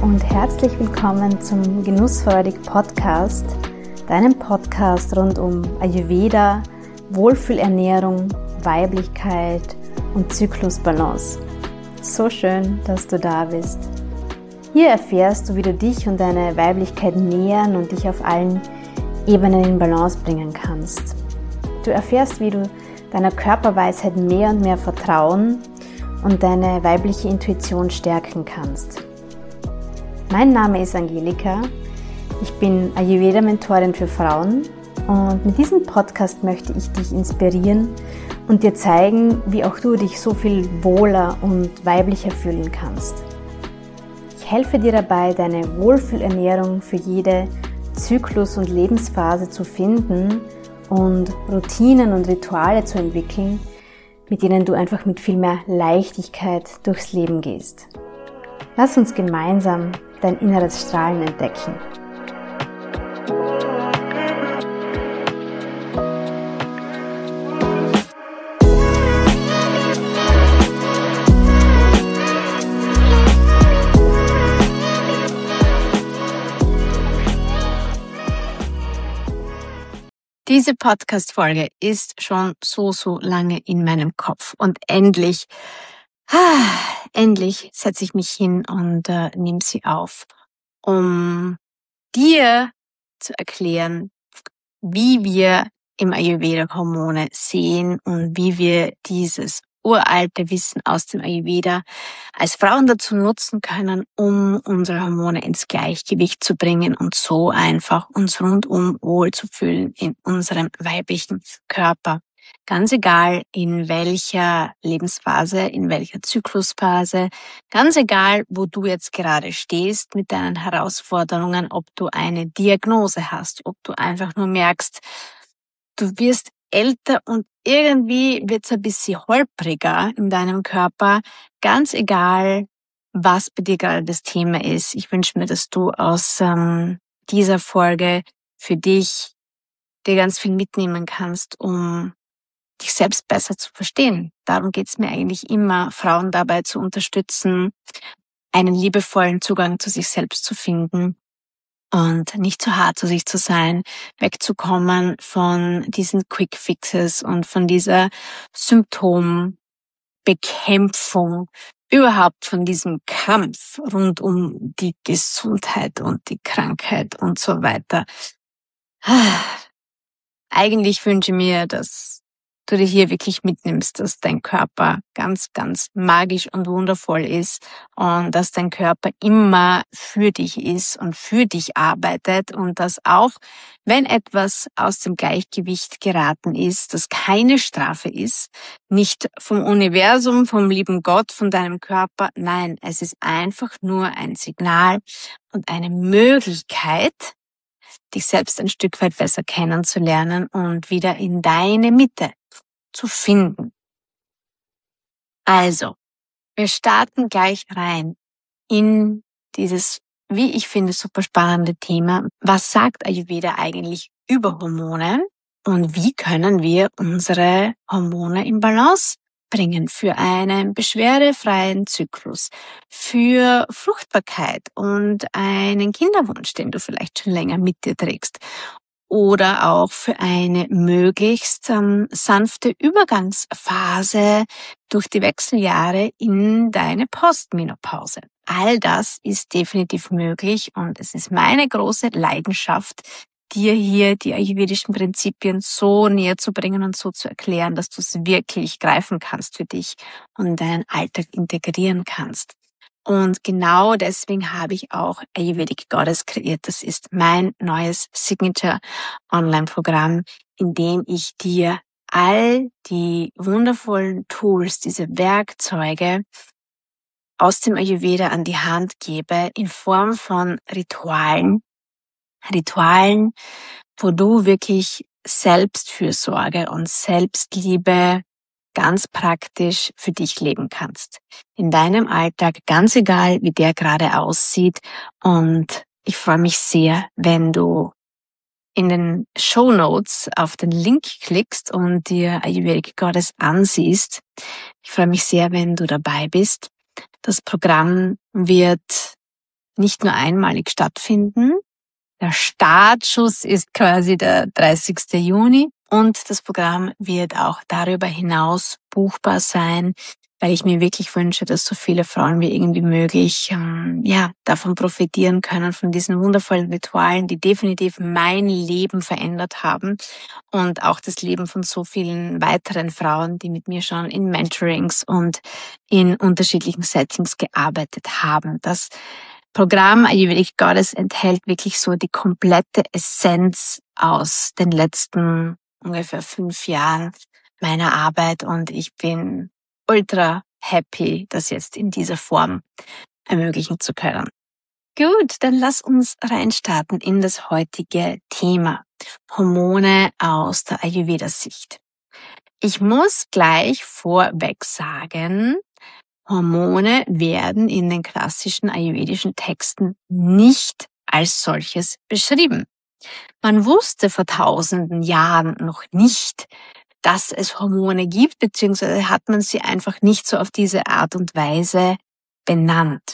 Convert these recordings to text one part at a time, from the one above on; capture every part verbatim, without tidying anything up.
und herzlich willkommen zum Genussfreudig Podcast, deinem Podcast rund um Ayurveda, Wohlfühlernährung, Weiblichkeit und Zyklusbalance. So schön, dass du da bist. Hier erfährst du, wie du dich und deine Weiblichkeit nähern und dich auf allen Ebenen in Balance bringen kannst. Du erfährst, wie du deiner Körperweisheit mehr und mehr vertrauen und deine weibliche Intuition stärken kannst. Mein Name ist Angelika, ich bin Ayurveda-Mentorin für Frauen und mit diesem Podcast möchte ich dich inspirieren und dir zeigen, wie auch du dich so viel wohler und weiblicher fühlen kannst. Ich helfe dir dabei, deine Wohlfühlernährung für jede Zyklus- und Lebensphase zu finden und Routinen und Rituale zu entwickeln, mit denen du einfach mit viel mehr Leichtigkeit durchs Leben gehst. Lass uns gemeinsam dein inneres Strahlen entdecken. Diese Podcast-Folge ist schon so, so lange in meinem Kopf und endlich, ah, endlich setze ich mich hin und äh, nehme sie auf, um dir zu erklären, wie wir im Ayurveda Hormone sehen und wie wir dieses uralte Wissen aus dem Ayurveda als Frauen dazu nutzen können, um unsere Hormone ins Gleichgewicht zu bringen und so einfach uns rundum wohl zu fühlen in unserem weiblichen Körper. Ganz egal, in welcher Lebensphase, in welcher Zyklusphase, ganz egal, wo du jetzt gerade stehst mit deinen Herausforderungen, ob du eine Diagnose hast, ob du einfach nur merkst, du wirst älter und irgendwie wird's ein bisschen holpriger in deinem Körper. Ganz egal, was bei dir gerade das Thema ist. Ich wünsche mir, dass du aus ähm, dieser Folge für dich dir ganz viel mitnehmen kannst, um dich selbst besser zu verstehen. Darum geht's mir eigentlich immer, Frauen dabei zu unterstützen, einen liebevollen Zugang zu sich selbst zu finden und nicht zu hart zu sich zu sein, wegzukommen von diesen Quick Fixes und von dieser Symptombekämpfung, überhaupt von diesem Kampf rund um die Gesundheit und die Krankheit und so weiter. Eigentlich wünsche ich mir, dass du dir hier wirklich mitnimmst, dass dein Körper ganz, ganz magisch und wundervoll ist und dass dein Körper immer für dich ist und für dich arbeitet und dass auch, wenn etwas aus dem Gleichgewicht geraten ist, das keine Strafe ist, nicht vom Universum, vom lieben Gott, von deinem Körper, nein, es ist einfach nur ein Signal und eine Möglichkeit, dich selbst ein Stück weit besser kennenzulernen und wieder in deine Mitte zu finden. Also, wir starten gleich rein in dieses, wie ich finde, super spannende Thema. Was sagt Ayurveda eigentlich über Hormone und wie können wir unsere Hormone in Balance bringen für einen beschwerdefreien Zyklus, für Fruchtbarkeit und einen Kinderwunsch, den du vielleicht schon länger mit dir trägst, oder auch für eine möglichst ähm, sanfte Übergangsphase durch die Wechseljahre in deine Postmenopause. All das ist definitiv möglich und es ist meine große Leidenschaft, dir hier die ayurvedischen Prinzipien so näher zu bringen und so zu erklären, dass du es wirklich greifen kannst für dich und deinen Alltag integrieren kannst. Und genau deswegen habe ich auch Ayurvedic Goddess kreiert. Das ist mein neues Signature-Online-Programm, in dem ich dir all die wundervollen Tools, diese Werkzeuge aus dem Ayurveda an die Hand gebe in Form von Ritualen. Ritualen, wo du wirklich Selbstfürsorge und Selbstliebe ganz praktisch für dich leben kannst. In deinem Alltag, ganz egal, wie der gerade aussieht. Und ich freue mich sehr, wenn du in den Shownotes auf den Link klickst und dir Ayurvedic Goddess ansiehst. Ich freue mich sehr, wenn du dabei bist. Das Programm wird nicht nur einmalig stattfinden. Der Startschuss ist quasi der dreißigster Juni und das Programm wird auch darüber hinaus buchbar sein, weil ich mir wirklich wünsche, dass so viele Frauen wie irgendwie möglich ähm, ja davon profitieren können, von diesen wundervollen Ritualen, die definitiv mein Leben verändert haben und auch das Leben von so vielen weiteren Frauen, die mit mir schon in Mentorings und in unterschiedlichen Settings gearbeitet haben. Das Programm Ayurvedic Goddess enthält wirklich so die komplette Essenz aus den letzten ungefähr fünf Jahren meiner Arbeit und ich bin ultra happy, das jetzt in dieser Form ermöglichen zu können. Gut, dann lass uns reinstarten in das heutige Thema. Hormone aus der Ayurveda-Sicht. Ich muss gleich vorweg sagen, Hormone werden in den klassischen ayurvedischen Texten nicht als solches beschrieben. Man wusste vor tausenden Jahren noch nicht, dass es Hormone gibt, beziehungsweise hat man sie einfach nicht so auf diese Art und Weise benannt.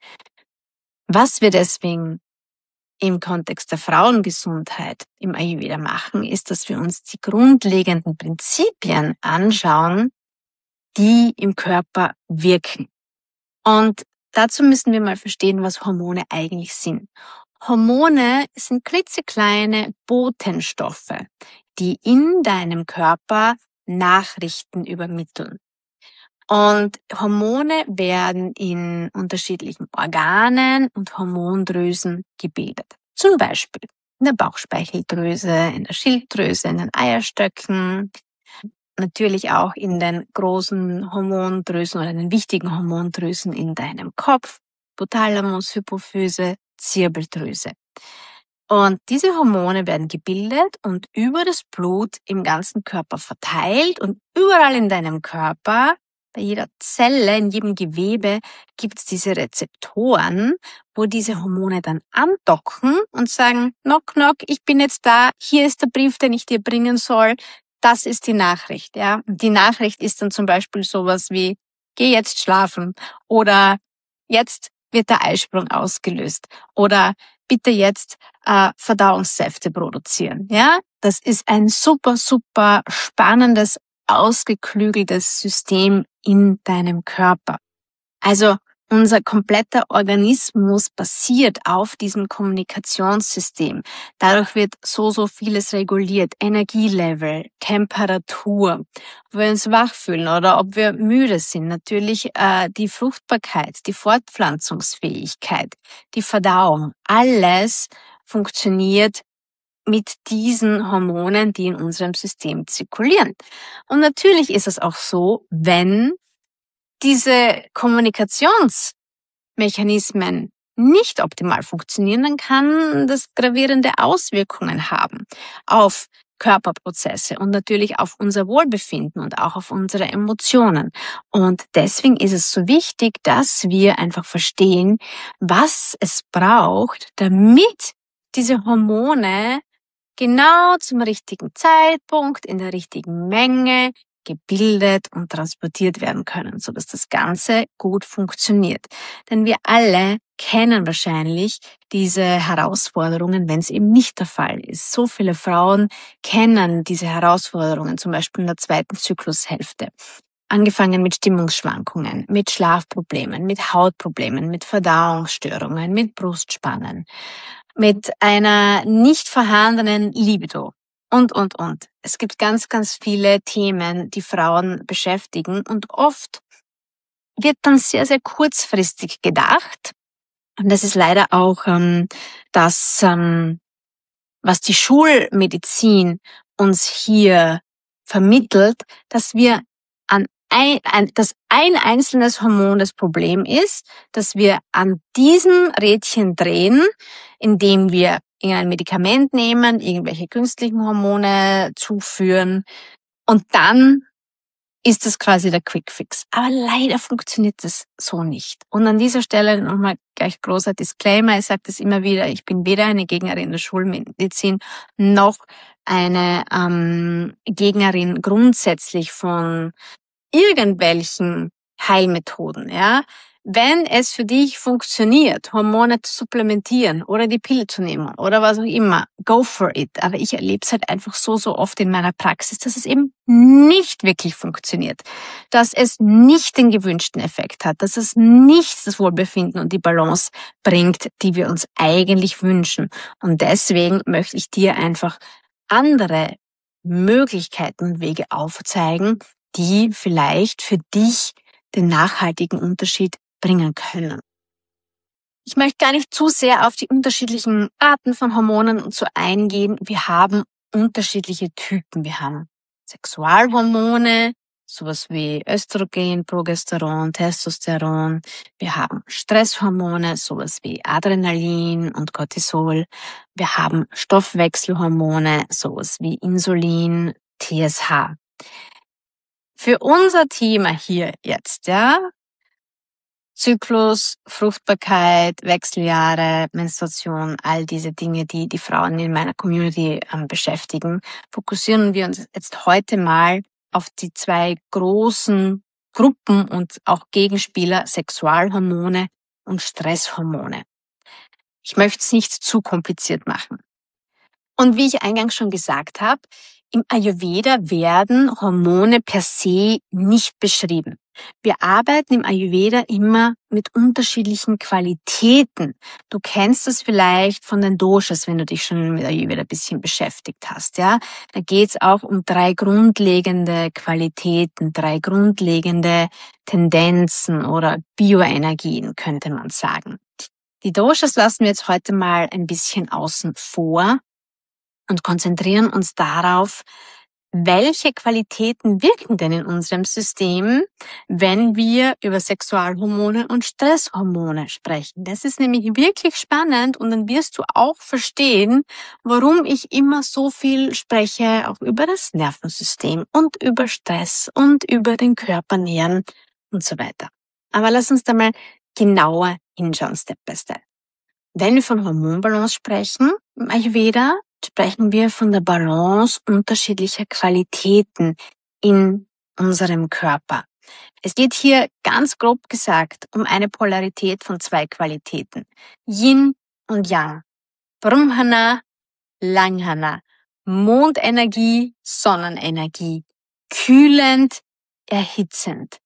Was wir deswegen im Kontext der Frauengesundheit im Ayurveda machen, ist, dass wir uns die grundlegenden Prinzipien anschauen, die im Körper wirken. Und dazu müssen wir mal verstehen, was Hormone eigentlich sind. Hormone sind klitzekleine Botenstoffe, die in deinem Körper Nachrichten übermitteln. Und Hormone werden in unterschiedlichen Organen und Hormondrüsen gebildet. Zum Beispiel in der Bauchspeicheldrüse, in der Schilddrüse, in den Eierstöcken, natürlich auch in den großen Hormondrüsen oder den wichtigen Hormondrüsen in deinem Kopf, Hypothalamus, Hypophyse, Zirbeldrüse. Und diese Hormone werden gebildet und über das Blut im ganzen Körper verteilt und überall in deinem Körper, bei jeder Zelle, in jedem Gewebe gibt es diese Rezeptoren, wo diese Hormone dann andocken und sagen, knock, knock, ich bin jetzt da, hier ist der Brief, den ich dir bringen soll. Das ist die Nachricht, ja. Die Nachricht ist dann zum Beispiel sowas wie, geh jetzt schlafen oder jetzt wird der Eisprung ausgelöst oder bitte jetzt äh, Verdauungssäfte produzieren, ja. Das ist ein super, super spannendes, ausgeklügeltes System in deinem Körper. Also unser kompletter Organismus basiert auf diesem Kommunikationssystem. Dadurch wird so, so vieles reguliert. Energielevel, Temperatur, ob wir uns wach fühlen oder ob wir müde sind. Natürlich äh, die Fruchtbarkeit, die Fortpflanzungsfähigkeit, die Verdauung. Alles funktioniert mit diesen Hormonen, die in unserem System zirkulieren. Und natürlich ist es auch so, wenn diese Kommunikationsmechanismen nicht optimal funktionieren, dann kann das gravierende Auswirkungen haben auf Körperprozesse und natürlich auf unser Wohlbefinden und auch auf unsere Emotionen. Und deswegen ist es so wichtig, dass wir einfach verstehen, was es braucht, damit diese Hormone genau zum richtigen Zeitpunkt, in der richtigen Menge gebildet und transportiert werden können, sodass das Ganze gut funktioniert. Denn wir alle kennen wahrscheinlich diese Herausforderungen, wenn es eben nicht der Fall ist. So viele Frauen kennen diese Herausforderungen, zum Beispiel in der zweiten Zyklushälfte. Angefangen mit Stimmungsschwankungen, mit Schlafproblemen, mit Hautproblemen, mit Verdauungsstörungen, mit Brustspannen, mit einer nicht vorhandenen Libido. Und, und, und. Es gibt ganz, ganz viele Themen, die Frauen beschäftigen und oft wird dann sehr, sehr kurzfristig gedacht. Und das ist leider auch ähm, das, ähm, was die Schulmedizin uns hier vermittelt, dass wir an ein, ein, dass ein einzelnes Hormon das Problem ist, dass wir an diesem Rädchen drehen, indem wir irgendein Medikament nehmen, irgendwelche künstlichen Hormone zuführen und dann ist das quasi der Quickfix. Aber leider funktioniert das so nicht. Und an dieser Stelle nochmal gleich großer Disclaimer, ich sage das immer wieder, ich bin weder eine Gegnerin der Schulmedizin noch eine ähm, Gegnerin grundsätzlich von irgendwelchen Heilmethoden, ja. wenn es für dich funktioniert, Hormone zu supplementieren oder die Pille zu nehmen oder was auch immer, go for it. Aber ich erlebe es halt einfach so, so oft in meiner Praxis, dass es eben nicht wirklich funktioniert, dass es nicht den gewünschten Effekt hat, dass es nicht das Wohlbefinden und die Balance bringt, die wir uns eigentlich wünschen. Und deswegen möchte ich dir einfach andere Möglichkeiten und Wege aufzeigen, die vielleicht für dich den nachhaltigen Unterschied bringen können. Ich möchte gar nicht zu sehr auf die unterschiedlichen Arten von Hormonen und so eingehen. Wir haben unterschiedliche Typen. Wir haben Sexualhormone, sowas wie Östrogen, Progesteron, Testosteron. Wir haben Stresshormone, sowas wie Adrenalin und Cortisol. Wir haben Stoffwechselhormone, sowas wie Insulin, T S H. Für unser Thema hier jetzt, ja, Zyklus, Fruchtbarkeit, Wechseljahre, Menstruation, all diese Dinge, die die Frauen in meiner Community ähm, beschäftigen, fokussieren wir uns jetzt heute mal auf die zwei großen Gruppen und auch Gegenspieler, Sexualhormone und Stresshormone. Ich möchte es nicht zu kompliziert machen. Und wie ich eingangs schon gesagt habe, im Ayurveda werden Hormone per se nicht beschrieben. Wir arbeiten im Ayurveda immer mit unterschiedlichen Qualitäten. Du kennst das vielleicht von den Doshas, wenn du dich schon mit Ayurveda ein bisschen beschäftigt hast, ja. Da geht's auch um drei grundlegende Qualitäten, drei grundlegende Tendenzen oder Bioenergien, könnte man sagen. Die Doshas lassen wir jetzt heute mal ein bisschen außen vor und konzentrieren uns darauf, welche Qualitäten wirken denn in unserem System, wenn wir über Sexualhormone und Stresshormone sprechen. Das ist nämlich wirklich spannend und dann wirst du auch verstehen, warum ich immer so viel spreche, auch über das Nervensystem und über Stress und über den Körpernähren und so weiter. Aber lass uns da mal genauer hinschauen, Step by Step. Wenn wir von Hormonbalance sprechen, im Ayurveda, sprechen wir von der Balance unterschiedlicher Qualitäten in unserem Körper. Es geht hier ganz grob gesagt um eine Polarität von zwei Qualitäten. Yin und Yang. Brahmana, Langhana. Mondenergie, Sonnenenergie. Kühlend, erhitzend.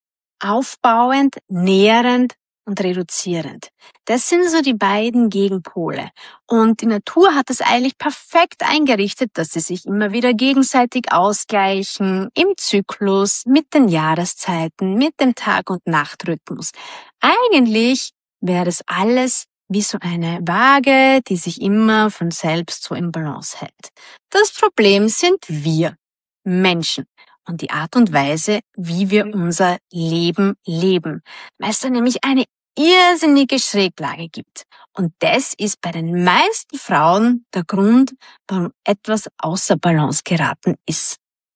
Aufbauend, nährend und reduzierend. Das sind so die beiden Gegenpole. Und die Natur hat es eigentlich perfekt eingerichtet, dass sie sich immer wieder gegenseitig ausgleichen, im Zyklus, mit den Jahreszeiten, mit dem Tag- und Nachtrhythmus. Eigentlich wäre das alles wie so eine Waage, die sich immer von selbst so im Balance hält. Das Problem sind wir, Menschen. Und die Art und Weise, wie wir unser Leben leben. Weil es da nämlich eine irrsinnige Schräglage gibt. Und das ist bei den meisten Frauen der Grund, warum etwas außer Balance geraten ist.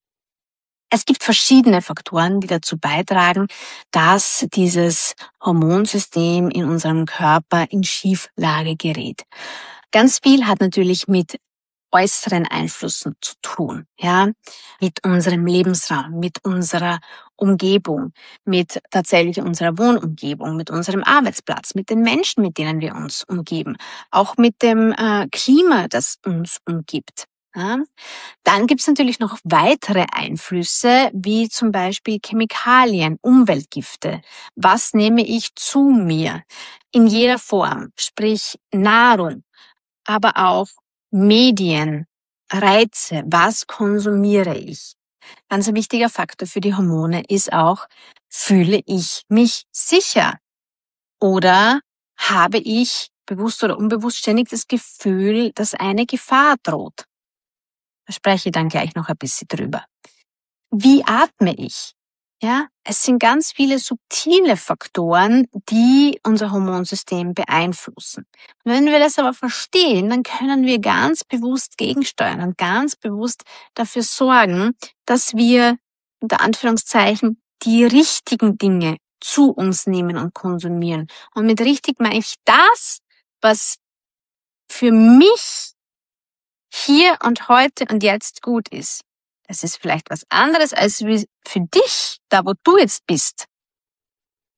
Es gibt verschiedene Faktoren, die dazu beitragen, dass dieses Hormonsystem in unserem Körper in Schieflage gerät. Ganz viel hat natürlich mit äußeren Einflüssen zu tun, ja, mit unserem Lebensraum, mit unserer Umgebung, mit tatsächlich unserer Wohnumgebung, mit unserem Arbeitsplatz, mit den Menschen, mit denen wir uns umgeben, auch mit dem äh, Klima, das uns umgibt. Ja. Dann gibt es natürlich noch weitere Einflüsse, wie zum Beispiel Chemikalien, Umweltgifte. Was nehme ich zu mir? In jeder Form, sprich Nahrung, aber auch Medien, Reize, was konsumiere ich? Ganz ein wichtiger Faktor für die Hormone ist auch, fühle ich mich sicher? Oder habe ich bewusst oder unbewusst ständig das Gefühl, dass eine Gefahr droht? Da spreche ich dann gleich noch ein bisschen drüber. Wie atme ich? Ja, es sind ganz viele subtile Faktoren, die unser Hormonsystem beeinflussen. Und wenn wir das aber verstehen, dann können wir ganz bewusst gegensteuern und ganz bewusst dafür sorgen, dass wir unter Anführungszeichen die richtigen Dinge zu uns nehmen und konsumieren. Und mit richtig meine ich das, was für mich hier und heute und jetzt gut ist. Das ist vielleicht was anderes als für dich, da wo du jetzt bist.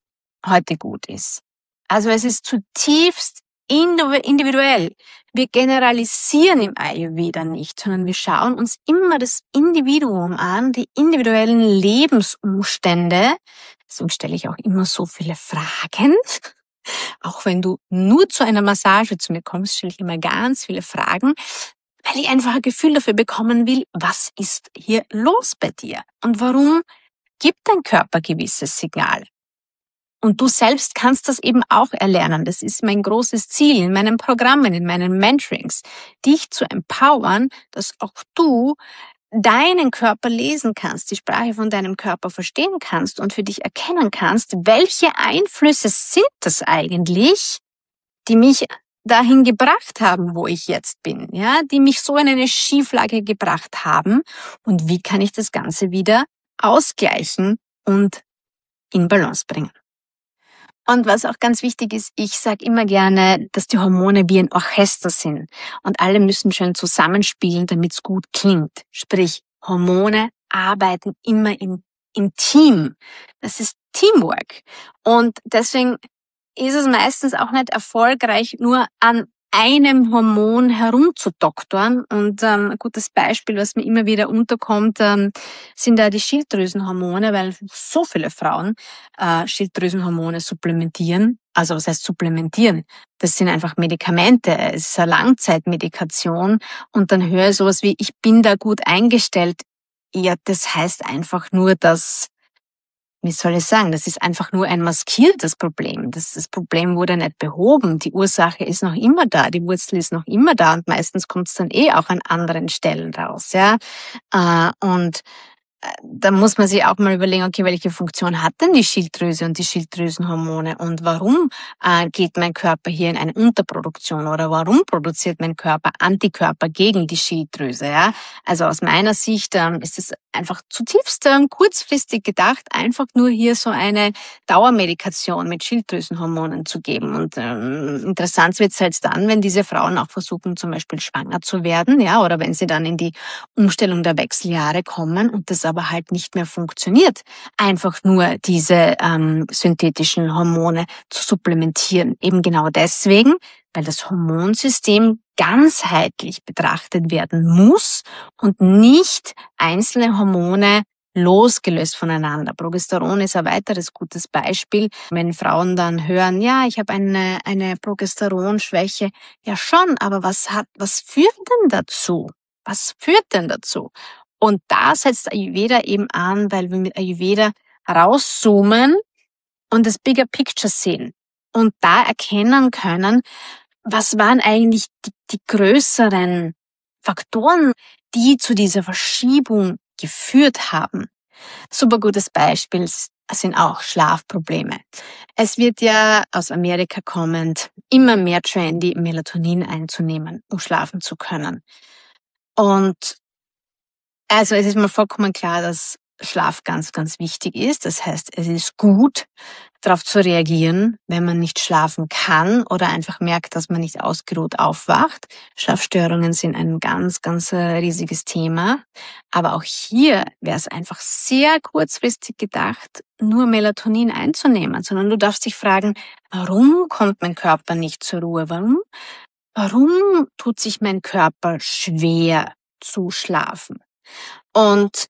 heute gut ist. Also es ist zutiefst individuell. Wir generalisieren im Ayurveda nicht, sondern wir schauen uns immer das Individuum an, die individuellen Lebensumstände. Deswegen stelle ich auch immer so viele Fragen. Auch wenn du nur zu einer Massage zu mir kommst, stelle ich immer ganz viele Fragen, weil ich einfach ein Gefühl dafür bekommen will, was ist hier los bei dir? Und warum gibt dein Körper gewisses Signal? Und du selbst kannst das eben auch erlernen. Das ist mein großes Ziel in meinen Programmen, in meinen Mentorings, dich zu empowern, dass auch du deinen Körper lesen kannst, die Sprache von deinem Körper verstehen kannst und für dich erkennen kannst, welche Einflüsse sind das eigentlich, die mich dahin gebracht haben, wo ich jetzt bin, ja, die mich so in eine Schieflage gebracht haben, und wie kann ich das Ganze wieder ausgleichen und in Balance bringen. Und was auch ganz wichtig ist, ich sage immer gerne, dass die Hormone wie ein Orchester sind und alle müssen schön zusammenspielen, damit es gut klingt. Sprich, Hormone arbeiten immer im, im Team. Das ist Teamwork. Und deswegen ist es meistens auch nicht erfolgreich, nur an einem Hormon herumzudoktoren. Und ähm, ein gutes Beispiel, was mir immer wieder unterkommt, ähm, sind da die Schilddrüsenhormone, weil so viele Frauen äh, Schilddrüsenhormone supplementieren. Also was heißt supplementieren? Das sind einfach Medikamente, es ist eine Langzeitmedikation. Und dann höre ich sowas wie, ich bin da gut eingestellt. Ja, das heißt einfach nur, dass, wie soll ich sagen, das ist einfach nur ein maskiertes Problem. Das, das Problem wurde nicht behoben. Die Ursache ist noch immer da, die Wurzel ist noch immer da und meistens kommt es dann eh auch an anderen Stellen raus, ja. Äh, und da muss man sich auch mal überlegen, okay, welche Funktion hat denn die Schilddrüse und die Schilddrüsenhormone und warum äh, geht mein Körper hier in eine Unterproduktion oder warum produziert mein Körper Antikörper gegen die Schilddrüse, ja? Also aus meiner Sicht ähm, ist es einfach zutiefst ähm, kurzfristig gedacht, einfach nur hier so eine Dauermedikation mit Schilddrüsenhormonen zu geben. Und ähm, interessant wird es halt dann, wenn diese Frauen auch versuchen, zum Beispiel schwanger zu werden, ja, oder wenn sie dann in die Umstellung der Wechseljahre kommen und das aber halt nicht mehr funktioniert, einfach nur diese ähm, synthetischen Hormone zu supplementieren. Eben genau deswegen, weil das Hormonsystem ganzheitlich betrachtet werden muss und nicht einzelne Hormone losgelöst voneinander. Progesteron ist ein weiteres gutes Beispiel. Wenn Frauen dann hören, ja, ich habe eine, eine Progesteronschwäche, ja schon, aber was hat, was führt denn dazu? Was führt denn dazu? Und da setzt Ayurveda eben an, weil wir mit Ayurveda rauszoomen und das Bigger Picture sehen und da erkennen können, was waren eigentlich die, die größeren Faktoren, die zu dieser Verschiebung geführt haben. Super gutes Beispiel sind auch Schlafprobleme. Es wird ja aus Amerika kommend immer mehr trendy, Melatonin einzunehmen, um schlafen zu können. Und also es ist mir vollkommen klar, dass Schlaf ganz, ganz wichtig ist. Das heißt, es ist gut, darauf zu reagieren, wenn man nicht schlafen kann oder einfach merkt, dass man nicht ausgeruht aufwacht. Schlafstörungen sind ein ganz, ganz riesiges Thema. Aber auch hier wäre es einfach sehr kurzfristig gedacht, nur Melatonin einzunehmen, sondern du darfst dich fragen, warum kommt mein Körper nicht zur Ruhe? Warum? Warum tut sich mein Körper schwer zu schlafen? Und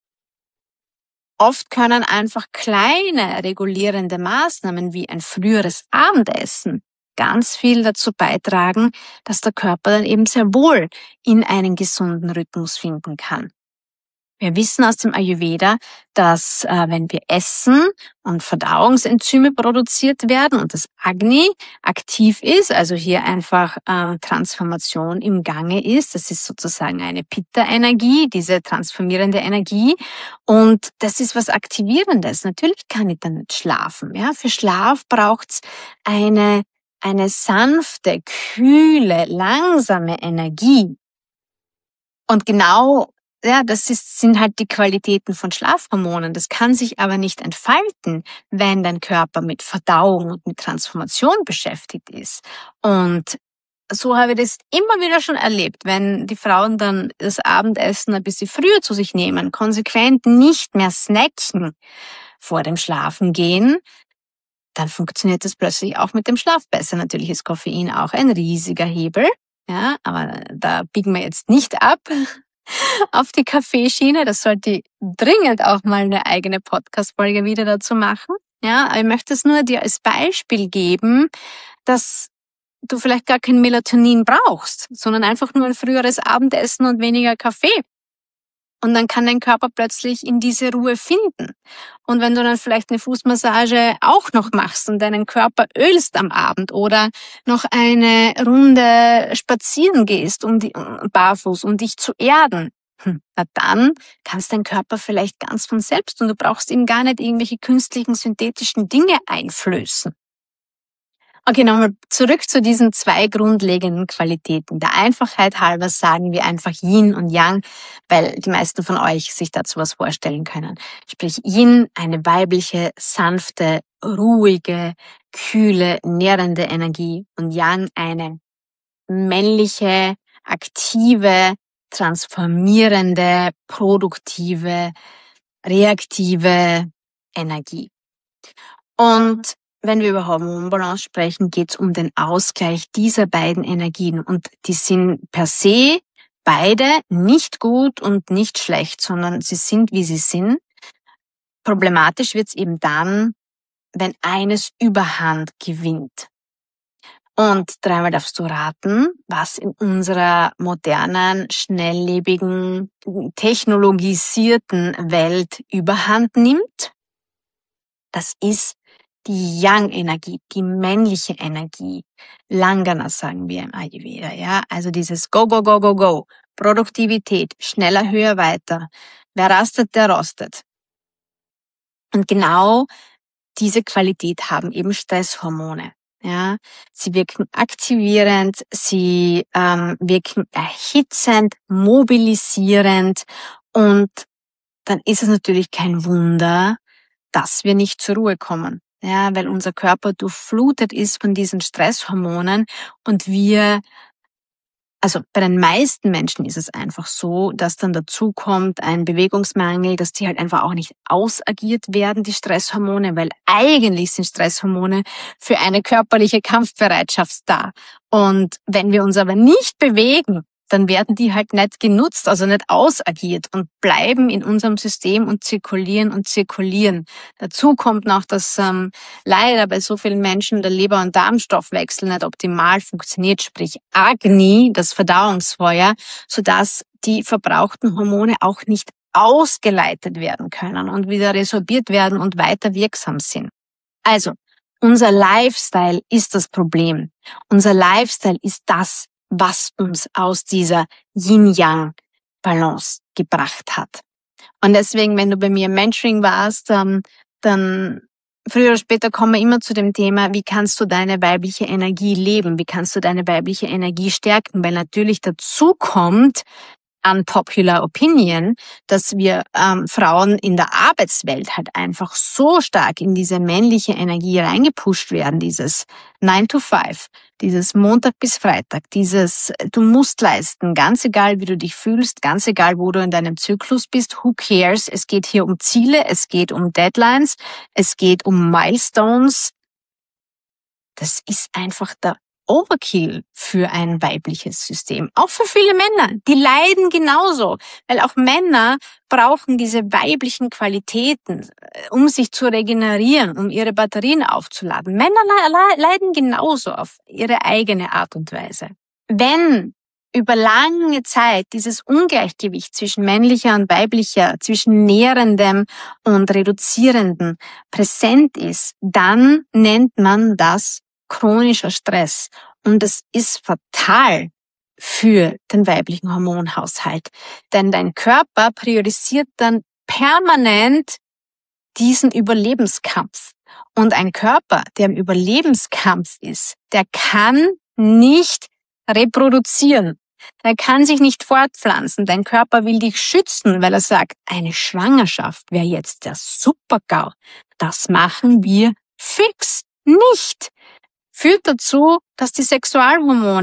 oft können einfach kleine regulierende Maßnahmen wie ein früheres Abendessen ganz viel dazu beitragen, dass der Körper dann eben sehr wohl in einen gesunden Rhythmus finden kann. Wir wissen aus dem Ayurveda, dass äh, wenn wir essen und Verdauungsenzyme produziert werden und das Agni aktiv ist, also hier einfach äh, Transformation im Gange ist, das ist sozusagen eine Pitta-Energie, diese transformierende Energie, und das ist was Aktivierendes. Natürlich kann ich dann nicht schlafen. Ja? Für Schlaf braucht's eine, eine sanfte, kühle, langsame Energie. Und genau Ja, das ist, sind halt die Qualitäten von Schlafhormonen. Das kann sich aber nicht entfalten, wenn dein Körper mit Verdauung und mit Transformation beschäftigt ist. Und so habe ich das immer wieder schon erlebt, wenn die Frauen dann das Abendessen ein bisschen früher zu sich nehmen, konsequent nicht mehr snacken vor dem Schlafengehen, dann funktioniert das plötzlich auch mit dem Schlaf besser. Natürlich ist Koffein auch ein riesiger Hebel, ja, aber da biegen wir jetzt nicht ab auf die Kaffeeschiene. Das sollte dringend auch mal eine eigene Podcast-Folge wieder dazu machen. Ja, ich möchte es nur dir als Beispiel geben, dass du vielleicht gar kein Melatonin brauchst, sondern einfach nur ein früheres Abendessen und weniger Kaffee. Und dann kann dein Körper plötzlich in diese Ruhe finden. Und wenn du dann vielleicht eine Fußmassage auch noch machst und deinen Körper ölst am Abend oder noch eine Runde spazieren gehst, um die, barfuß, um dich zu erden, hm, na dann kannst dein Körper vielleicht ganz von selbst und du brauchst ihm gar nicht irgendwelche künstlichen, synthetischen Dinge einflößen. Okay, nochmal zurück zu diesen zwei grundlegenden Qualitäten. Der Einfachheit halber sagen wir einfach Yin und Yang, weil die meisten von euch sich dazu was vorstellen können. Sprich Yin, eine weibliche, sanfte, ruhige, kühle, nährende Energie und Yang, eine männliche, aktive, transformierende, produktive, reaktive Energie. Und wenn wir über Hormonbalance sprechen, geht es um den Ausgleich dieser beiden Energien. Und die sind per se beide nicht gut und nicht schlecht, sondern sie sind, wie sie sind. Problematisch wird es eben dann, wenn eines Überhand gewinnt. Und dreimal darfst du raten, was in unserer modernen, schnelllebigen, technologisierten Welt Überhand nimmt. Das ist die Yang-Energie, die männliche Energie. Langana sagen wir im Ayurveda, ja. Also dieses Go, Go, Go, Go, Go. Produktivität, schneller, höher, weiter. Wer rastet, der rostet. Und genau diese Qualität haben eben Stresshormone. Ja, sie wirken aktivierend, sie ähm, wirken erhitzend, mobilisierend und dann ist es natürlich kein Wunder, dass wir nicht zur Ruhe kommen. Ja, weil unser Körper durchflutet ist von diesen Stresshormonen und wir, also bei den meisten Menschen ist es einfach so, dass dann dazu kommt ein Bewegungsmangel, dass die halt einfach auch nicht ausagiert werden, die Stresshormone, weil eigentlich sind Stresshormone für eine körperliche Kampfbereitschaft da. Und wenn wir uns aber nicht bewegen, dann werden die halt nicht genutzt, also nicht ausagiert und bleiben in unserem System und zirkulieren und zirkulieren. Dazu kommt noch, dass ähm, leider bei so vielen Menschen der Leber- und Darmstoffwechsel nicht optimal funktioniert, sprich Agni, das Verdauungsfeuer, sodass die verbrauchten Hormone auch nicht ausgeleitet werden können und wieder resorbiert werden und weiter wirksam sind. Also, unser Lifestyle ist das Problem. Unser Lifestyle ist das, was uns aus dieser Yin-Yang-Balance gebracht hat. Und deswegen, wenn du bei mir im Mentoring warst, ähm, dann früher oder später kommen wir immer zu dem Thema, wie kannst du deine weibliche Energie leben? Wie kannst du deine weibliche Energie stärken? Weil natürlich dazu kommt, unpopular opinion, dass wir ähm, Frauen in der Arbeitswelt halt einfach so stark in diese männliche Energie reingepusht werden, dieses nine to five, dieses Montag bis Freitag, dieses du musst leisten, ganz egal wie du dich fühlst, ganz egal wo du in deinem Zyklus bist, who cares, es geht hier um Ziele, es geht um Deadlines, es geht um Milestones. Das ist einfach der Overkill für ein weibliches System. Auch für viele Männer. Die leiden genauso. Weil auch Männer brauchen diese weiblichen Qualitäten, um sich zu regenerieren, um ihre Batterien aufzuladen. Männer leiden genauso auf ihre eigene Art und Weise. Wenn über lange Zeit dieses Ungleichgewicht zwischen männlicher und weiblicher, zwischen nährendem und reduzierendem präsent ist, dann nennt man das chronischer Stress. Und das ist fatal für den weiblichen Hormonhaushalt. Denn dein Körper priorisiert dann permanent diesen Überlebenskampf. Und ein Körper, der im Überlebenskampf ist, der kann nicht reproduzieren. Er kann sich nicht fortpflanzen. Dein Körper will dich schützen, weil er sagt, eine Schwangerschaft wäre jetzt der Super-GAU. Das machen wir fix nicht. Führt dazu, dass die Sexualhormone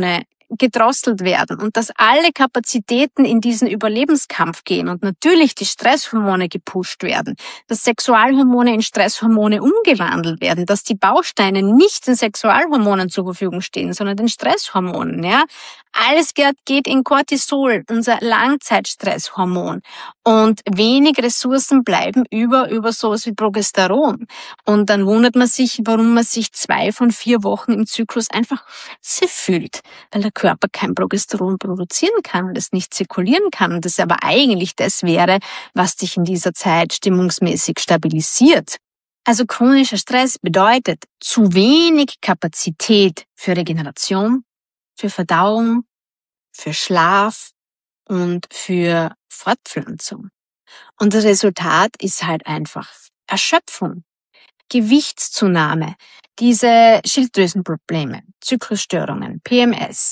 gedrosselt werden und dass alle Kapazitäten in diesen Überlebenskampf gehen und natürlich die Stresshormone gepusht werden, dass Sexualhormone in Stresshormone umgewandelt werden, dass die Bausteine nicht den Sexualhormonen zur Verfügung stehen, sondern den Stresshormonen, ja. Alles geht in Cortisol, unser Langzeitstresshormon. Und wenig Ressourcen bleiben über, über sowas wie Progesteron. Und dann wundert man sich, warum man sich zwei von vier Wochen im Zyklus einfach scheiße fühlt, weil der Körper kein Progesteron produzieren kann und es nicht zirkulieren kann. Und das aber eigentlich das wäre, was dich in dieser Zeit stimmungsmäßig stabilisiert. Also chronischer Stress bedeutet zu wenig Kapazität für Regeneration, für Verdauung, für Schlaf und für Fortpflanzung. Und das Resultat ist halt einfach Erschöpfung, Gewichtszunahme, diese Schilddrüsenprobleme, Zyklusstörungen, P M S,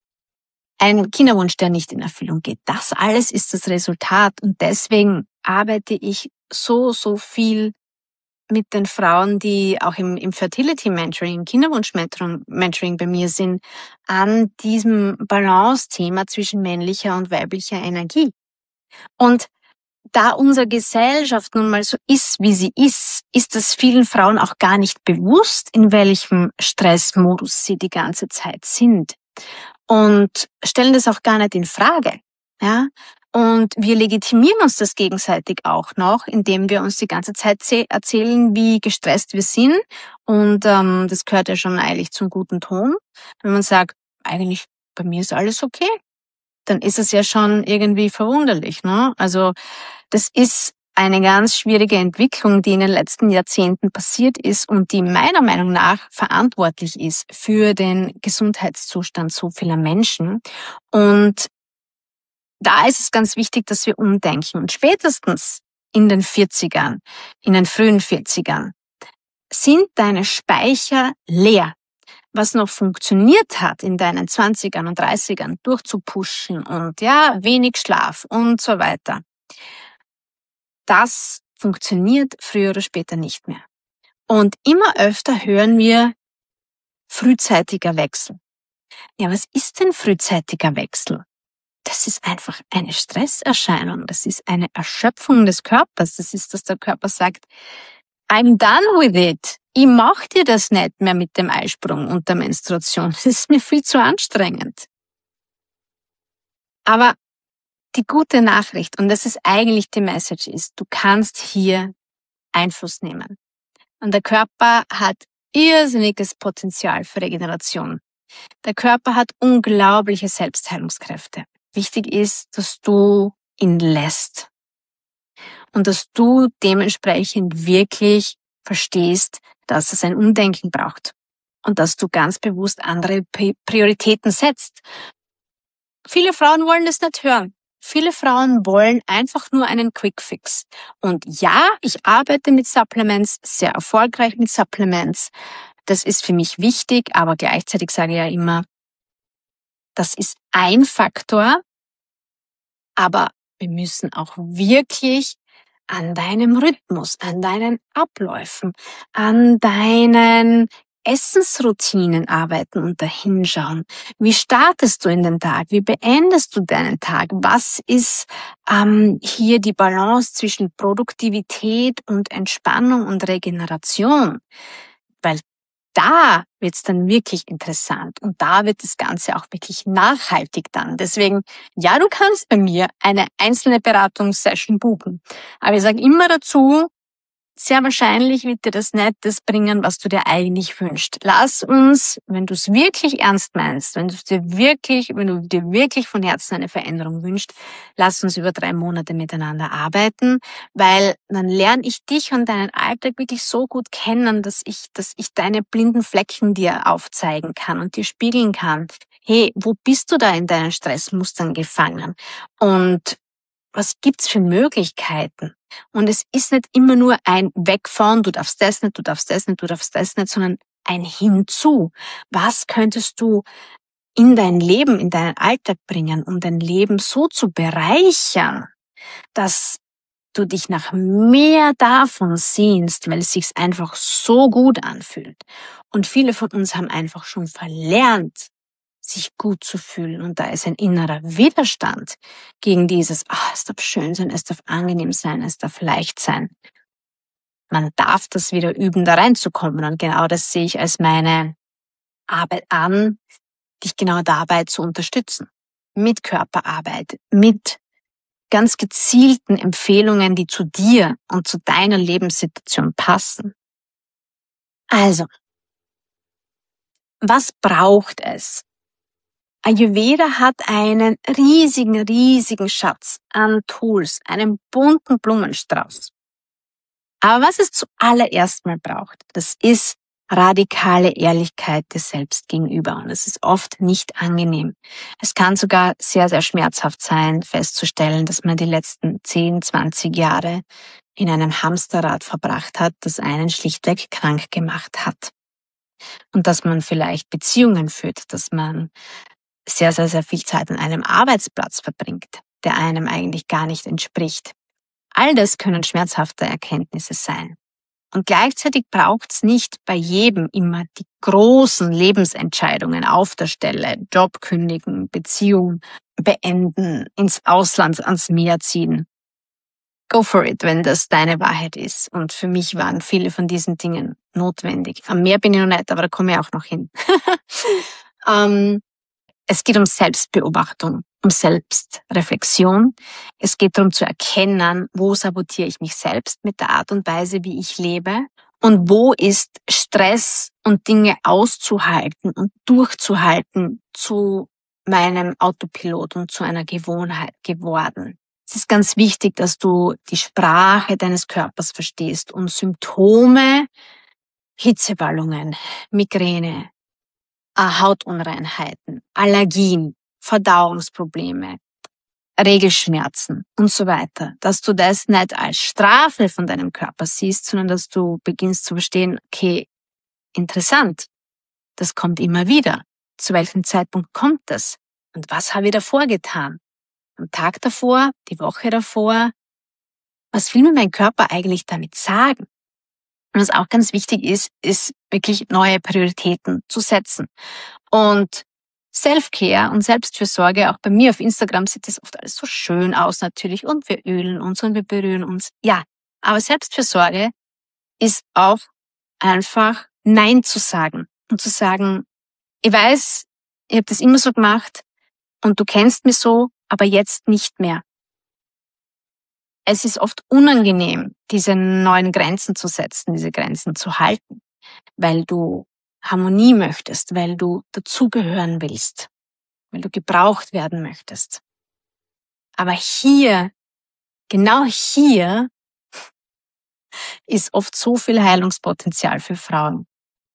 ein Kinderwunsch, der nicht in Erfüllung geht. Das alles ist das Resultat und deswegen arbeite ich so, so viel mit den Frauen, die auch im, im Fertility Mentoring, im Kinderwunsch Mentoring bei mir sind, an diesem Balance-Thema zwischen männlicher und weiblicher Energie. Und da unsere Gesellschaft nun mal so ist, wie sie ist, ist es vielen Frauen auch gar nicht bewusst, in welchem Stressmodus sie die ganze Zeit sind. Und stellen das auch gar nicht in Frage, ja. Und wir legitimieren uns das gegenseitig auch noch, indem wir uns die ganze Zeit erzählen, wie gestresst wir sind. Und ähm, das gehört ja schon eigentlich zum guten Ton. Wenn man sagt, eigentlich bei mir ist alles okay, dann ist es ja schon irgendwie verwunderlich, ne? Also das ist eine ganz schwierige Entwicklung, die in den letzten Jahrzehnten passiert ist und die meiner Meinung nach verantwortlich ist für den Gesundheitszustand so vieler Menschen. Und da ist es ganz wichtig, dass wir umdenken. Und spätestens in den vierzigern, in den frühen vierzigern, sind deine Speicher leer. Was noch funktioniert hat in deinen zwanzigern und dreißigern durchzupushen und ja, wenig Schlaf und so weiter. Das funktioniert früher oder später nicht mehr. Und immer öfter hören wir frühzeitiger Wechsel. Ja, was ist denn frühzeitiger Wechsel? Das ist einfach eine Stresserscheinung. Das ist eine Erschöpfung des Körpers. Das ist, dass der Körper sagt, I'm done with it. Ich mach dir das nicht mehr mit dem Eisprung und der Menstruation. Das ist mir viel zu anstrengend. Aber die gute Nachricht, und das ist eigentlich die Message, ist, du kannst hier Einfluss nehmen. Und der Körper hat irrsinniges Potenzial für Regeneration. Der Körper hat unglaubliche Selbstheilungskräfte. Wichtig ist, dass du ihn lässt. Und dass du dementsprechend wirklich verstehst, dass es ein Umdenken braucht. Und dass du ganz bewusst andere Prioritäten setzt. Viele Frauen wollen das nicht hören. Viele Frauen wollen einfach nur einen Quick-Fix. Und ja, ich arbeite mit Supplements, sehr erfolgreich mit Supplements. Das ist für mich wichtig, aber gleichzeitig sage ich ja immer, das ist ein Faktor, aber wir müssen auch wirklich an deinem Rhythmus, an deinen Abläufen, an deinen Essensroutinen arbeiten und dahinschauen. Wie startest du in den Tag? Wie beendest du deinen Tag? Was ist ähm, hier die Balance zwischen Produktivität und Entspannung und Regeneration? Weil da wird's dann wirklich interessant und da wird das Ganze auch wirklich nachhaltig dann. Deswegen, ja, du kannst bei mir eine einzelne Beratungssession buchen. Aber ich sage immer dazu, sehr wahrscheinlich wird dir das nicht das bringen, was du dir eigentlich wünschst. Lass uns, wenn du es wirklich ernst meinst, wenn du dir wirklich, wenn du dir wirklich von Herzen eine Veränderung wünschst, lass uns über drei Monate miteinander arbeiten, weil dann lerne ich dich und deinen Alltag wirklich so gut kennen, dass ich, dass ich deine blinden Flecken dir aufzeigen kann und dir spiegeln kann. Hey, wo bist du da in deinen Stressmustern gefangen? Und was gibt's für Möglichkeiten? Und es ist nicht immer nur ein Weg von, du darfst das nicht, du darfst das nicht, du darfst das nicht, sondern ein Hinzu. Was könntest du in dein Leben, in deinen Alltag bringen, um dein Leben so zu bereichern, dass du dich nach mehr davon sehnst, weil es sich einfach so gut anfühlt. Und viele von uns haben einfach schon verlernt, sich gut zu fühlen. Und da ist ein innerer Widerstand gegen dieses, ah, es darf schön sein, es darf angenehm sein, es darf leicht sein. Man darf das wieder üben, da reinzukommen. Und genau das sehe ich als meine Arbeit an, dich genau dabei zu unterstützen. Mit Körperarbeit, mit ganz gezielten Empfehlungen, die zu dir und zu deiner Lebenssituation passen. Also, was braucht es? Ayurveda hat einen riesigen, riesigen Schatz an Tools, einen bunten Blumenstrauß. Aber was es zuallererst mal braucht, das ist radikale Ehrlichkeit dir selbst gegenüber. Und es ist oft nicht angenehm. Es kann sogar sehr, sehr schmerzhaft sein, festzustellen, dass man die letzten zehn, zwanzig Jahre in einem Hamsterrad verbracht hat, das einen schlichtweg krank gemacht hat. Und dass man vielleicht Beziehungen führt, dass man sehr, sehr, sehr viel Zeit an einem Arbeitsplatz verbringt, der einem eigentlich gar nicht entspricht. All das können schmerzhafte Erkenntnisse sein. Und gleichzeitig braucht es nicht bei jedem immer die großen Lebensentscheidungen auf der Stelle, Job kündigen, Beziehung beenden, ins Ausland ans Meer ziehen. Go for it, wenn das deine Wahrheit ist. Und für mich waren viele von diesen Dingen notwendig. Am Meer bin ich noch nicht, aber da komme ich auch noch hin. ähm, Es geht um Selbstbeobachtung, um Selbstreflexion. Es geht darum zu erkennen, wo sabotiere ich mich selbst mit der Art und Weise, wie ich lebe, und wo ist Stress und Dinge auszuhalten und durchzuhalten zu meinem Autopilot und zu einer Gewohnheit geworden. Es ist ganz wichtig, dass du die Sprache deines Körpers verstehst und Symptome, Hitzewallungen, Migräne, Hautunreinheiten, Allergien, Verdauungsprobleme, Regelschmerzen und so weiter. Dass du das nicht als Strafe von deinem Körper siehst, sondern dass du beginnst zu verstehen, okay, interessant, das kommt immer wieder. Zu welchem Zeitpunkt kommt das? Und was habe ich davor getan? Am Tag davor, die Woche davor? Was will mir mein Körper eigentlich damit sagen? Und was auch ganz wichtig ist, ist wirklich neue Prioritäten zu setzen. Und Self-Care und Selbstfürsorge, auch bei mir auf Instagram sieht das oft alles so schön aus natürlich und wir ölen uns und wir berühren uns. Ja, aber Selbstfürsorge ist auch einfach Nein zu sagen und zu sagen, ich weiß, ich habe das immer so gemacht und du kennst mich so, aber jetzt nicht mehr. Es ist oft unangenehm, diese neuen Grenzen zu setzen, diese Grenzen zu halten, weil du Harmonie möchtest, weil du dazugehören willst, weil du gebraucht werden möchtest. Aber hier, genau hier, ist oft so viel Heilungspotenzial für Frauen.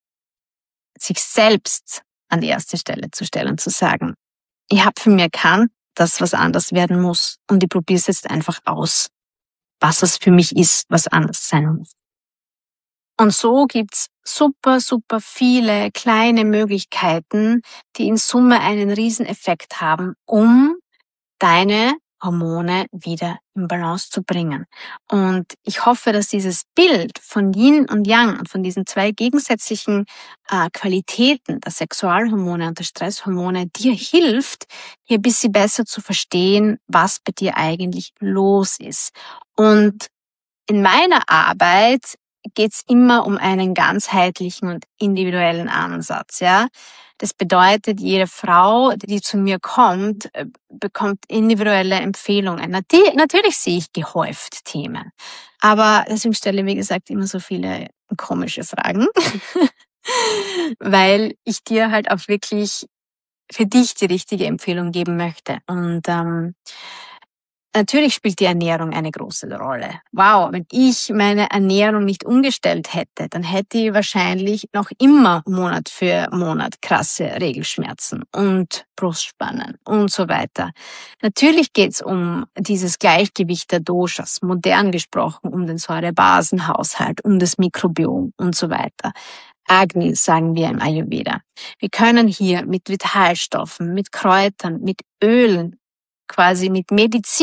Sich selbst an die erste Stelle zu stellen und zu sagen, ich habe für mich erkannt, dass was anders werden muss und ich probiere es jetzt einfach aus, was es für mich ist, was anders sein muss. Und so gibt's super, super viele kleine Möglichkeiten, die in Summe einen Rieseneffekt haben, um deine Hormone wieder in Balance zu bringen. Und ich hoffe, dass dieses Bild von Yin und Yang und von diesen zwei gegensätzlichen äh, Qualitäten der Sexualhormone und der Stresshormone dir hilft, hier ein bisschen besser zu verstehen, was bei dir eigentlich los ist. Und in meiner Arbeit geht's immer um einen ganzheitlichen und individuellen Ansatz, ja. Das bedeutet, jede Frau, die zu mir kommt, bekommt individuelle Empfehlungen. Natürlich sehe ich gehäuft Themen, aber deswegen stelle ich, wie gesagt, immer so viele komische Fragen, weil ich dir halt auch wirklich für dich die richtige Empfehlung geben möchte. Und ähm, natürlich spielt die Ernährung eine große Rolle. Wow, wenn ich meine Ernährung nicht umgestellt hätte, dann hätte ich wahrscheinlich noch immer Monat für Monat krasse Regelschmerzen und Brustspannen und so weiter. Natürlich geht's um dieses Gleichgewicht der Doshas, modern gesprochen um den Säurebasenhaushalt, um das Mikrobiom und so weiter. Agni sagen wir im Ayurveda. Wir können hier mit Vitalstoffen, mit Kräutern, mit Ölen, quasi mit Medizin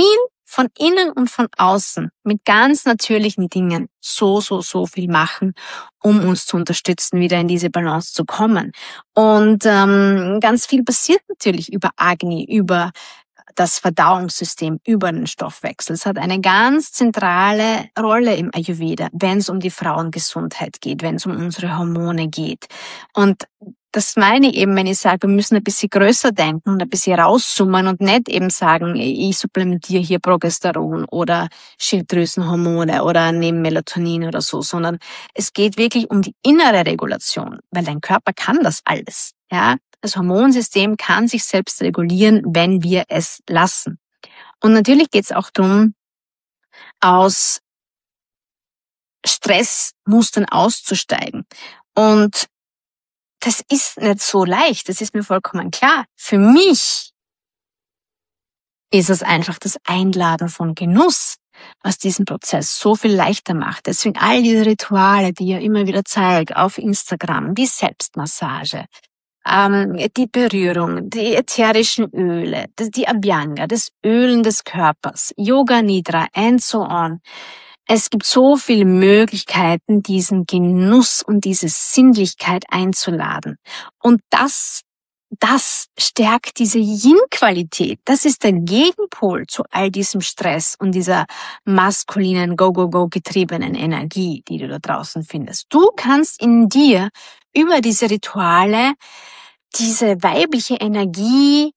von innen und von außen mit ganz natürlichen Dingen so, so, so viel machen, um uns zu unterstützen, wieder in diese Balance zu kommen. Und ähm, ganz viel passiert natürlich über Agni, über das Verdauungssystem, über den Stoffwechsel. Es hat eine ganz zentrale Rolle im Ayurveda, wenn es um die Frauengesundheit geht, wenn es um unsere Hormone geht. Und das meine ich eben, wenn ich sage, wir müssen ein bisschen größer denken und ein bisschen rauszoomen und nicht eben sagen, ich supplementiere hier Progesteron oder Schilddrüsenhormone oder nehme Melatonin oder so, sondern es geht wirklich um die innere Regulation, weil dein Körper kann das alles. Ja, das Hormonsystem kann sich selbst regulieren, wenn wir es lassen. Und natürlich geht es auch darum, aus Stressmustern auszusteigen. Und das ist nicht so leicht, das ist mir vollkommen klar. Für mich ist es einfach das Einladen von Genuss, was diesen Prozess so viel leichter macht. Deswegen all diese Rituale, die ich immer wieder zeige auf Instagram, die Selbstmassage, ähm, die Berührung, die ätherischen Öle, die Abhyanga, das Ölen des Körpers, Yoga Nidra and so on. Es gibt so viele Möglichkeiten, diesen Genuss und diese Sinnlichkeit einzuladen. Und das, das stärkt diese Yin-Qualität. Das ist der Gegenpol zu all diesem Stress und dieser maskulinen, go-go-go getriebenen Energie, die du da draußen findest. Du kannst in dir über diese Rituale diese weibliche Energie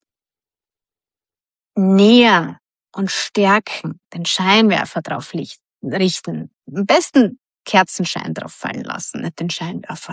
nähern und stärken, den Scheinwerfer drauf lichten. richten. Am besten Kerzenschein drauf fallen lassen, nicht den Scheinwerfer.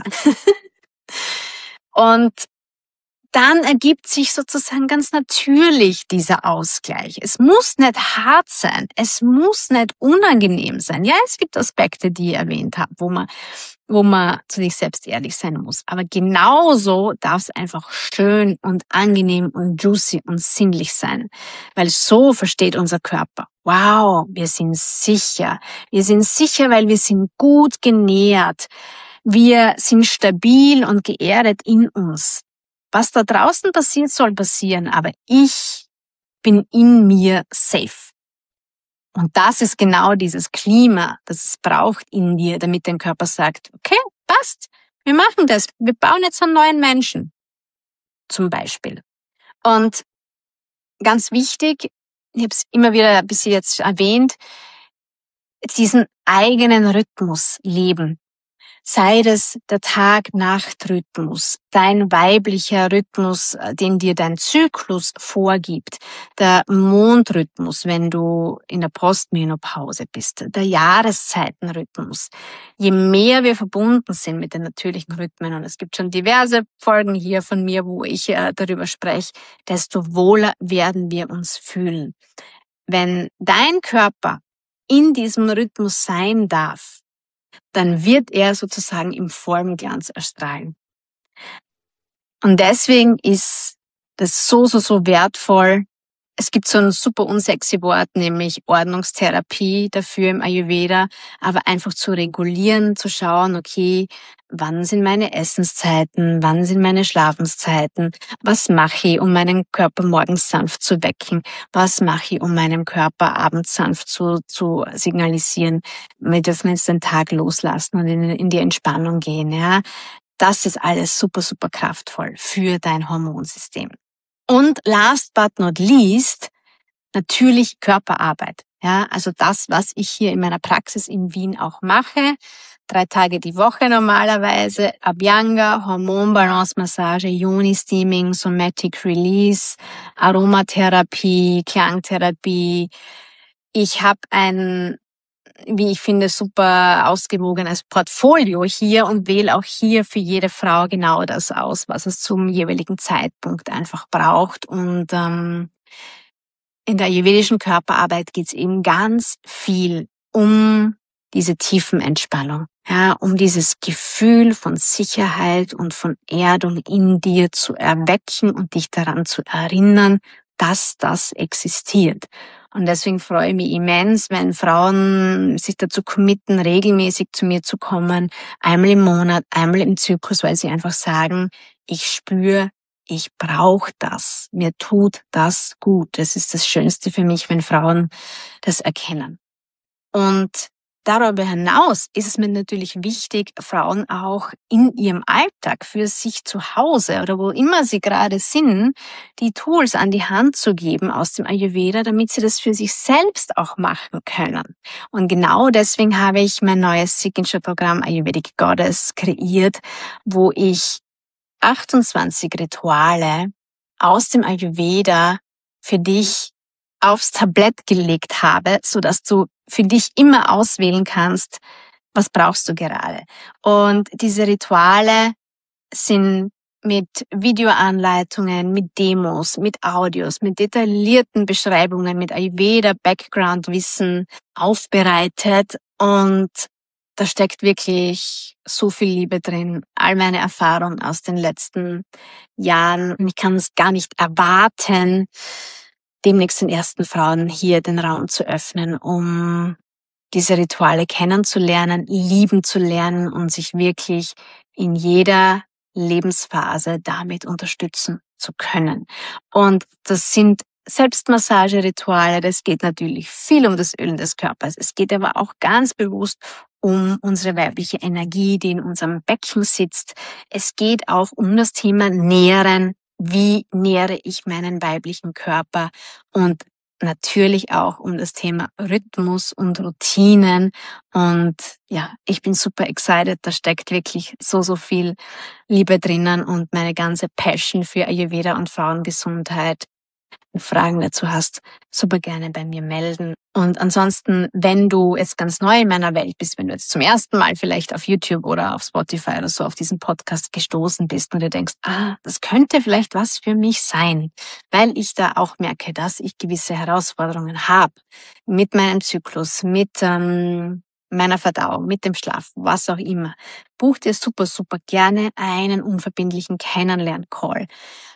Und dann ergibt sich sozusagen ganz natürlich dieser Ausgleich. Es muss nicht hart sein, es muss nicht unangenehm sein. Ja, es gibt Aspekte, die ich erwähnt habe, wo man, wo man zu sich selbst ehrlich sein muss. Aber genauso darf es einfach schön und angenehm und juicy und sinnlich sein. Weil so versteht unser Körper. Wow, wir sind sicher. Wir sind sicher, weil wir sind gut genährt. Wir sind stabil und geerdet in uns. Was da draußen passiert, soll passieren, aber ich bin in mir safe. Und das ist genau dieses Klima, das es braucht in dir, damit dein Körper sagt, okay, passt, wir machen das, wir bauen jetzt einen neuen Menschen, zum Beispiel. Und ganz wichtig, ich habe es immer wieder ein bisschen jetzt erwähnt, diesen eigenen Rhythmus leben. Sei das der Tag-Nacht-Rhythmus, dein weiblicher Rhythmus, den dir dein Zyklus vorgibt, der Mondrhythmus, wenn du in der Postmenopause bist, der Jahreszeitenrhythmus. Je mehr wir verbunden sind mit den natürlichen Rhythmen, und es gibt schon diverse Folgen hier von mir, wo ich äh, darüber spreche, desto wohler werden wir uns fühlen. Wenn dein Körper in diesem Rhythmus sein darf, dann wird er sozusagen im Formglanz erstrahlen. Und deswegen ist das so, so, so wertvoll. Es gibt so ein super unsexy Wort, nämlich Ordnungstherapie dafür im Ayurveda, aber einfach zu regulieren, zu schauen, okay, wann sind meine Essenszeiten, wann sind meine Schlafenszeiten, was mache ich, um meinen Körper morgens sanft zu wecken, was mache ich, um meinem Körper abends sanft zu, zu signalisieren, wir dürfen jetzt den Tag loslassen und in, in die Entspannung gehen, ja. Das ist alles super, super kraftvoll für dein Hormonsystem. Und last but not least, natürlich Körperarbeit. Ja, also das, was ich hier in meiner Praxis in Wien auch mache. Drei Tage die Woche normalerweise. Abhyanga, Hormonbalance-Massage, Yoni-Steaming, Somatic Release, Aromatherapie, Klangtherapie. Ich habe ein, wie ich finde, super ausgewogenes Portfolio hier und wähle auch hier für jede Frau genau das aus, was es zum jeweiligen Zeitpunkt einfach braucht. Und ähm, in der ayurvedischen Körperarbeit geht es eben ganz viel um diese Tiefenentspannung, ja, um dieses Gefühl von Sicherheit und von Erdung in dir zu erwecken und dich daran zu erinnern, dass das existiert. Und deswegen freue ich mich immens, wenn Frauen sich dazu committen, regelmäßig zu mir zu kommen, einmal im Monat, einmal im Zyklus, weil sie einfach sagen, ich spüre ich brauche das, mir tut das gut. Das ist das Schönste für mich, wenn Frauen das erkennen. Und darüber hinaus ist es mir natürlich wichtig, Frauen auch in ihrem Alltag für sich zu Hause oder wo immer sie gerade sind, die Tools an die Hand zu geben aus dem Ayurveda, damit sie das für sich selbst auch machen können. Und genau deswegen habe ich mein neues Signature-Programm Ayurvedic Goddess kreiert, wo ich achtundzwanzig Rituale aus dem Ayurveda für dich aufs Tablett gelegt habe, so dass du für dich immer auswählen kannst, was brauchst du gerade. Und diese Rituale sind mit Videoanleitungen, mit Demos, mit Audios, mit detaillierten Beschreibungen, mit Ayurveda-Background-Wissen aufbereitet und da steckt wirklich so viel Liebe drin. All meine Erfahrungen aus den letzten Jahren. Und ich kann es gar nicht erwarten, demnächst den ersten Frauen hier den Raum zu öffnen, um diese Rituale kennenzulernen, lieben zu lernen und sich wirklich in jeder Lebensphase damit unterstützen zu können. Und das sind Selbstmassagerituale, das geht natürlich viel um das Ölen des Körpers. Es geht aber auch ganz bewusst um unsere weibliche Energie, die in unserem Becken sitzt. Es geht auch um das Thema Nähren. Wie nähere ich meinen weiblichen Körper? Und natürlich auch um das Thema Rhythmus und Routinen. Und ja, ich bin super excited. Da steckt wirklich so, so viel Liebe drinnen und meine ganze Passion für Ayurveda und Frauengesundheit. Wenn du Fragen dazu hast, super gerne bei mir melden. Und ansonsten, wenn du jetzt ganz neu in meiner Welt bist, wenn du jetzt zum ersten Mal vielleicht auf YouTube oder auf Spotify oder so auf diesen Podcast gestoßen bist und du denkst, ah, das könnte vielleicht was für mich sein, weil ich da auch merke, dass ich gewisse Herausforderungen habe mit meinem Zyklus, mit ähm, meiner Verdauung, mit dem Schlaf, was auch immer. Buch dir super, super gerne einen unverbindlichen Kennenlern-Call.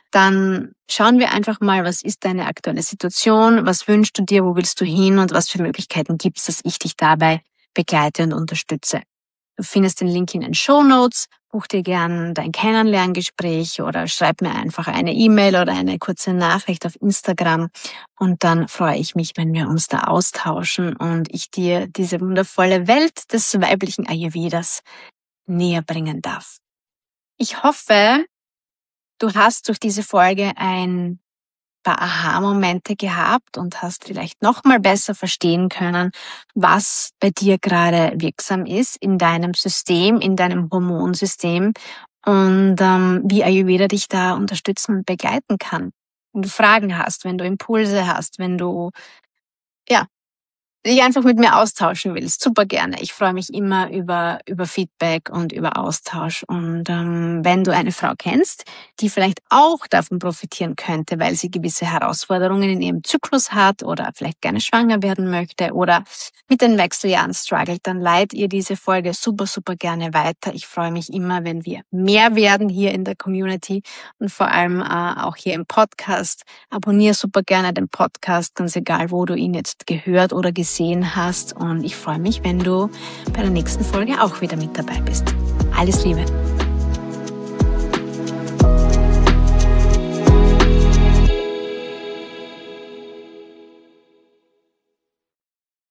Dann schauen wir einfach mal, was ist deine aktuelle Situation, was wünschst du dir, wo willst du hin und was für Möglichkeiten gibt es, dass ich dich dabei begleite und unterstütze. Du findest den Link in den Shownotes, buch dir gern dein Kennenlerngespräch oder schreib mir einfach eine E-Mail oder eine kurze Nachricht auf Instagram und dann freue ich mich, wenn wir uns da austauschen und ich dir diese wundervolle Welt des weiblichen Ayurvedas näher bringen darf. Ich hoffe, du hast durch diese Folge ein paar Aha-Momente gehabt und hast vielleicht noch mal besser verstehen können, was bei dir gerade wirksam ist in deinem System, in deinem Hormonsystem und ähm, wie Ayurveda dich da unterstützen und begleiten kann. Wenn du Fragen hast, wenn du Impulse hast, wenn du ja dich einfach mit mir austauschen willst, super gerne. Ich freue mich immer über über Feedback und über Austausch. Und ähm, wenn du eine Frau kennst, die vielleicht auch davon profitieren könnte, weil sie gewisse Herausforderungen in ihrem Zyklus hat oder vielleicht gerne schwanger werden möchte oder mit den Wechseljahren struggelt, dann leit ihr diese Folge super, super gerne weiter. Ich freue mich immer, wenn wir mehr werden hier in der Community und vor allem äh, auch hier im Podcast. Abonniere super gerne den Podcast, ganz egal, wo du ihn jetzt gehört oder gesehen hast und ich freue mich, wenn du bei der nächsten Folge auch wieder mit dabei bist. Alles Liebe!